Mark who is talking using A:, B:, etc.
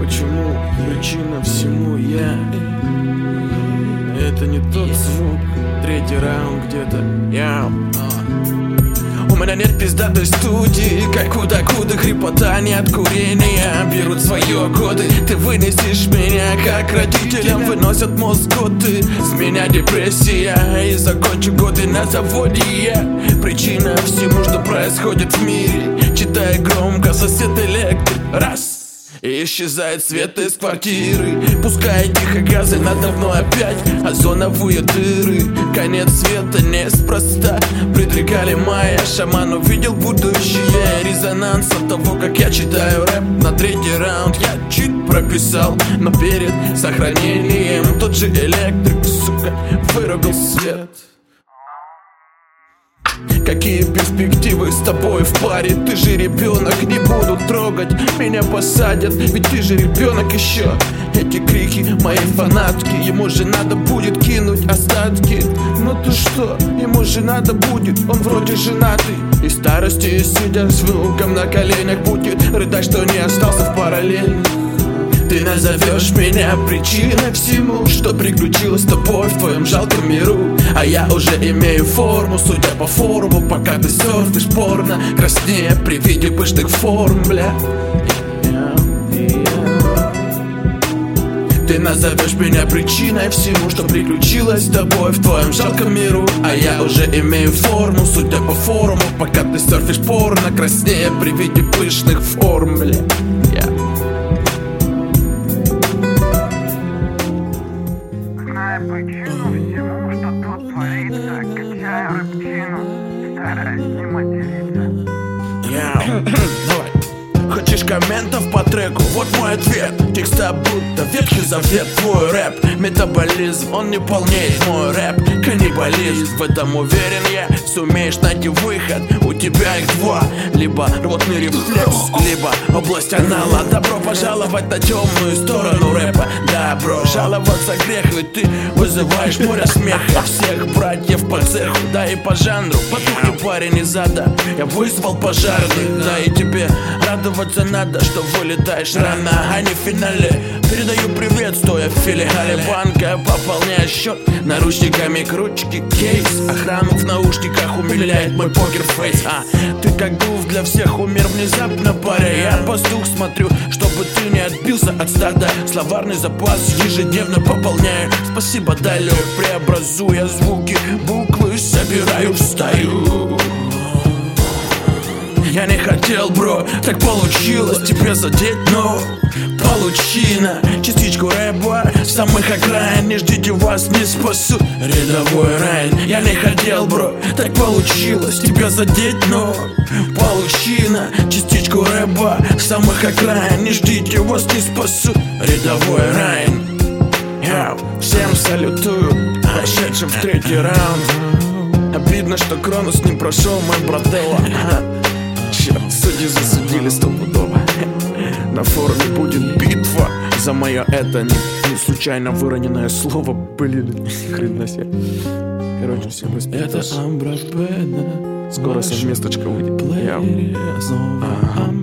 A: почему причина всему я. Это не тот звук, третий раунд где-то. У меня нет пиздатой студии, как у Дакуды, хрипотание от курения берут свое годы. Ты вынесешь меня, как родителям выносят мозг годы. С меня депрессия, и закончу годы на заводе я. Причина всему, что происходит в мире. Читай громко, сосед электрик, раз. И исчезает свет из квартиры. Пускай тихо газы надо мной опять. Озоновые дыры, конец света неспроста. Предрекали майя, шаман увидел будущее. Резонанс от того, как я читаю рэп. На третий раунд я чуть прописал, но перед сохранением тот же электрик, сука, вырубил свет. Какие перспективы с тобой в паре? Ты же ребенок, не буду трогать, меня посадят, ведь ты же ребенок еще. Эти крики моей фанатки, ему же надо будет кинуть остатки. Ну ты что, ему же надо будет, он вроде женатый. И старости, сидя с внуком на коленях, будет рыдать, что не остался в параллельных. Ты назовешь меня причиной всему, что приключилось с тобой в твоем жалком миру. А я уже имею форму, судя по форуму, пока ты серфишь порно, краснее при виде пышных форм, бля. Ты назовешь меня причиной всему, что приключилось с тобой в твоем жалком миру. А я уже имею форму, судя по форуму, пока ты серфишь порно, краснее при виде пышных форм, бля.
B: Причину всему, что тут творится, качаю рыбчину, стараюсь не материться.
A: Давай. Хочешь комментов по треку? Вот мой ответ. Текста будто Ветхий Завет, твой рэп. Метаболизм, он не полнеет мой рэп. Каннибализм, в этом уверен я. Сумеешь найти выход, у тебя их два. Либо рвотный рефлекс, либо область анала. Добро пожаловать на темную сторону рэпа. Да, бро, жаловаться грех, ведь ты вызываешь море смеха. Всех братьев по цеху, да и по жанру. Потухни, парень, из ада, я вызвал пожарных. Да и тебе радоваться надо, что вылетаешь рано, а не в финале. Передаю привет, стоя в филиале банка, пополняя счет наручниками к ручке кейс. Охрану в наушниках умиляет мой покерфейс. Ты как гуф для всех, умер внезапно, паря. Я пастух, смотрю, чтобы ты не отбился от стада. Словарный запас ежедневно пополняю. Спасибо, далее преобразуя звуки, буквы собираю в стаю. Я не хотел, бро, так получилось тебе задеть, но получина. Частичку рэпа с самых окраин, не ждите, вас не спасут. Рядовой Райн. Я не хотел, бро, так получилось тебе задеть, но получина. Частичку рэпа с самых окраин, не ждите, вас не спасут. Рядовой Райн. Всем салютую, прошедшим в третий раунд. Обидно, что Кронос не прошел, мой брателло. Судьи засудили стопудово. На форуме будет битва за мое это не случайно выроненное слово. Блин, хрена себе. Короче, всем респект. Это Амбра Бэна. Скоро совместочка выйдет.